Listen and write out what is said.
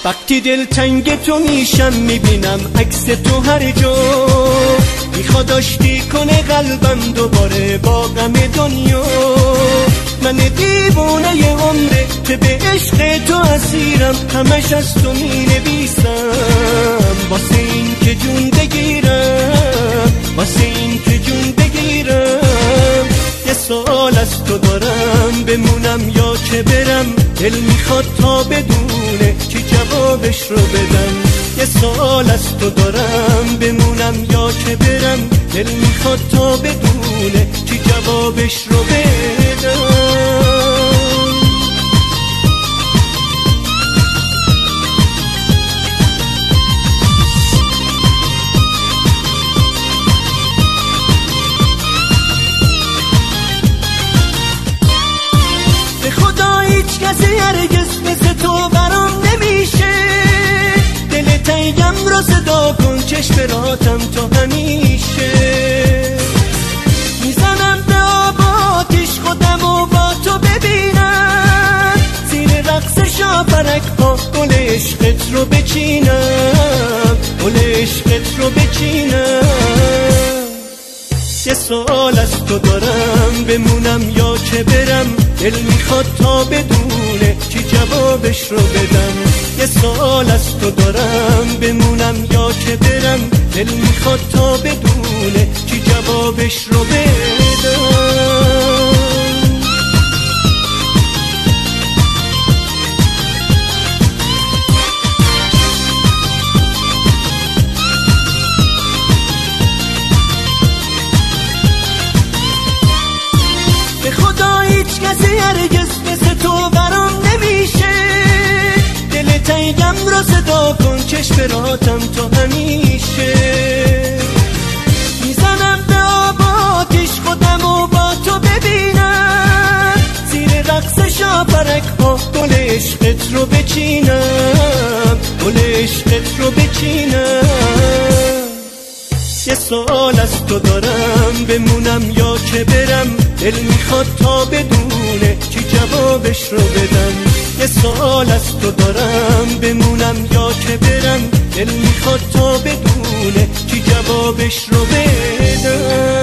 وقتی دلتنگ تو میشم میبینم عکس تو هر جا، میخواد آشتی کنه قلبم دوباره با غم دنیا. من دیوونه عمره که به عشق تو اسیرم، همش از تو مینویسم واسه این که جون بگیرم، واسه این که جون بگیرم. یه سوال از تو دارم، بمونم یا که برم؟ دل میخواد تا بدونه چی جوابش رو بدم. یه سوال از تو دارم، بمونم یا که برم؟ دل میخواد تا بدونه چی جوابش رو بدم. به خدا هیچ کسی هرگز مثل تو برام نمیشه. دل تنگم رو صدا کن، چشم راتم تو همیشه. میزنم به آب آتیش خودم و با تو ببینم، زیر رقص شاپرک ها گل عشقت رو بچینم، گل عشقت رو بچینم. یه سوال از تو دارم، بمونم یا که برم؟ دل میخواد تا بدونه چی جوابش رو بدم. یه سوال از تو دارم، بمونم یا که برم؟ دل میخواد تا بدونه چی جوابش رو بدم. به خدا هیچ کسی هرگز مثل تو برام نمیشه. دل تنگم رو صدا کن، چشم راتم تو همیشه. میزنم به آب آتیش خودم و با تو ببینم، زیر رقص شاپرک ها گل عشقت رو بچینم، گل عشقت رو بچینم. یه سوال از تو دارم، بمونم یا که برم؟ دل میخواد تا بدونه چی جوابش رو بدم. یه سوال از تو دارم، بمونم یا که برم؟ دل میخواد تا بدونه چی جوابش رو بدم.